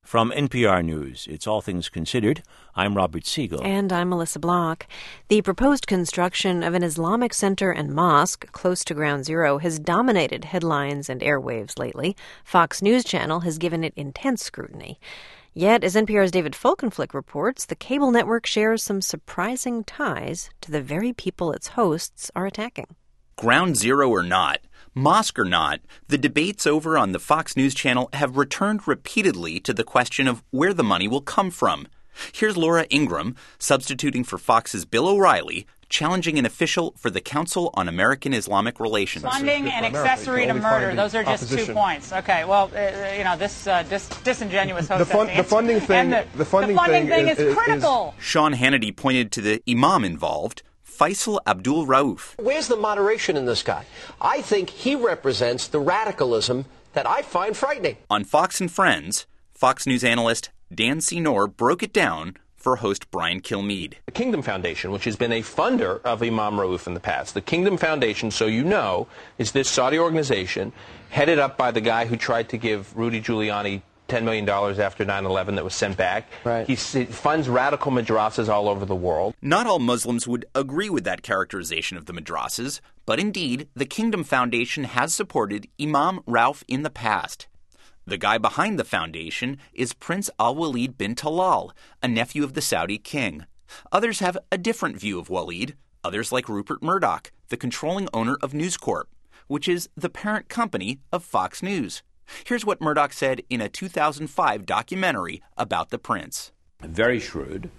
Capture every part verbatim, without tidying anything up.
From N P R News, it's All Things Considered. I'm Robert Siegel. And I'm Melissa Block. The proposed construction of an Islamic center and mosque close to Ground Zero has dominated headlines and airwaves lately. Fox News Channel has given it intense scrutiny. Yet, as N P R's David Folkenflik reports, the cable network shares some surprising ties to the very people its hosts are attacking. Ground Zero or not, mosque or not, the debates over on the Fox News Channel have returned repeatedly to the question of where the money will come from. Here's Laura Ingraham, substituting for Fox's Bill O'Reilly, challenging an official for the Council on American Islamic Relations. Funding and accessory to murder, those are just opposition. Two points. Okay, well, uh, you know, this uh, dis- disingenuous host... The, fun- the funding thing, the, the funding, the funding thing, thing is, is critical. Is... Sean Hannity pointed to the imam involved, Faisal Abdul Rauf. Where's the moderation in this guy? I think he represents the radicalism that I find frightening. On Fox and Friends, Fox News analyst Dan Senor broke it down for host Brian Kilmeade. The Kingdom Foundation, which has been a funder of Imam Rauf in the past. The Kingdom Foundation, so you know, is this Saudi organization headed up by the guy who tried to give Rudy Giuliani ten million dollars after nine eleven that was sent back. Right. He funds radical madrasas all over the world. Not all Muslims would agree with that characterization of the madrasas, but indeed, the Kingdom Foundation has supported Imam Rauf in the past. The guy behind the foundation is Prince Al-Walid bin Talal, a nephew of the Saudi king. Others have a different view of Walid, others like Rupert Murdoch, the controlling owner of News Corp, which is the parent company of Fox News. Here's what Murdoch said in a two thousand five documentary about the prince. Very shrewd,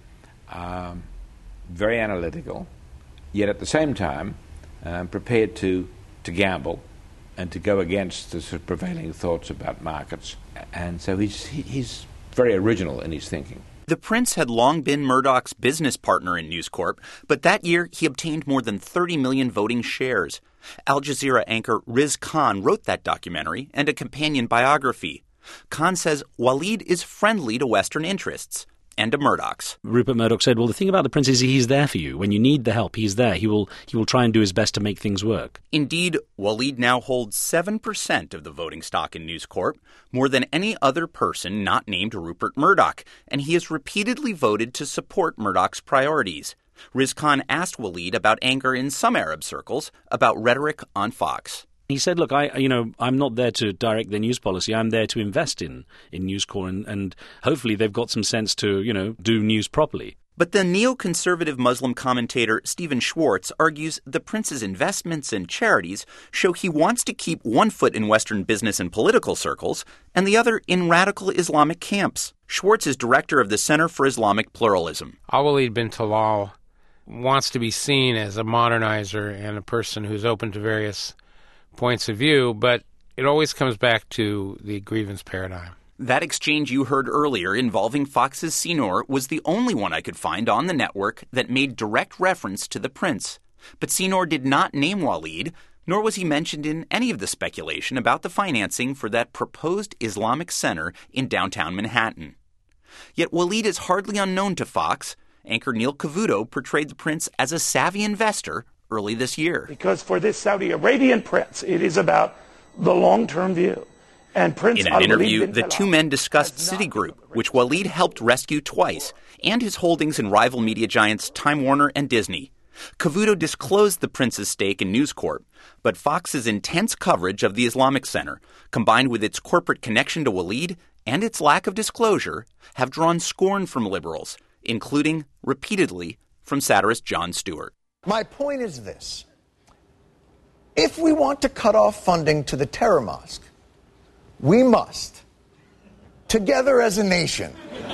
um, very analytical, yet at the same time um, prepared to, to gamble and to go against the sort of prevailing thoughts about markets. And so he's, he, he's very original in his thinking. The prince had long been Murdoch's business partner in News Corp, but that year he obtained more than thirty million voting shares. Al Jazeera anchor Riz Khan wrote that documentary and a companion biography. Khan says Walid is friendly to Western interests and to Murdoch's. Rupert Murdoch said, well, the thing about the prince is he's there for you. When you need the help, he's there. He will he will try and do his best to make things work. Indeed, Walid now holds seven percent of the voting stock in News Corp, more than any other person not named Rupert Murdoch, and he has repeatedly voted to support Murdoch's priorities. Riz Khan asked Walid about anger in some Arab circles about rhetoric on Fox. He said, look, I, you know, I'm not there to direct their news policy. I'm there to invest in, in News Corp, and, and hopefully they've got some sense to, you know, do news properly. But the neoconservative Muslim commentator Stephen Schwartz argues the prince's investments and charities show he wants to keep one foot in Western business and political circles and the other in radical Islamic camps. Schwartz is director of the Center for Islamic Pluralism. Al-Walid bin Talal wants to be seen as a modernizer and a person who's open to various points of view, but it always comes back to the grievance paradigm. That exchange you heard earlier involving Fox's Senor was the only one I could find on the network that made direct reference to the prince. But Senor did not name Walid, nor was he mentioned in any of the speculation about the financing for that proposed Islamic center in downtown Manhattan. Yet Walid is hardly unknown to Fox. Anchor Neil Cavuto portrayed the prince as a savvy investor early this year. Because for this Saudi Arabian prince, it is about the long-term view. And Prince In an interview, the two men discussed Citigroup, which Walid helped rescue twice, and his holdings in rival media giants Time Warner and Disney. Cavuto disclosed the prince's stake in News Corp, but Fox's intense coverage of the Islamic Center, combined with its corporate connection to Walid and its lack of disclosure, have drawn scorn from liberals, including, repeatedly, from satirist Jon Stewart. My point is this. If we want to cut off funding to the terror mosque, we must, together as a nation,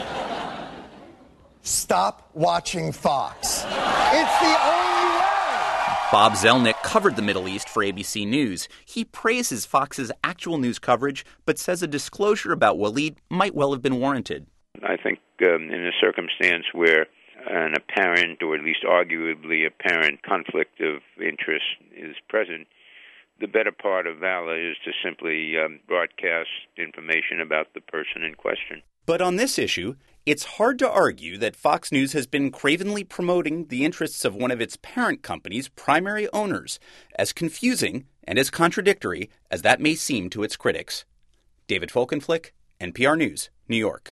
stop watching Fox. It's the only way. Bob Zelnick covered the Middle East for A B C News. He praises Fox's actual news coverage, but says a disclosure about Walid might well have been warranted. I think um, in a circumstance where an apparent, or at least arguably apparent, conflict of interest is present, the better part of valor is to simply um, broadcast information about the person in question. But on this issue, it's hard to argue that Fox News has been cravenly promoting the interests of one of its parent company's primary owners, as confusing and as contradictory as that may seem to its critics. David Folkenflik, N P R News, New York.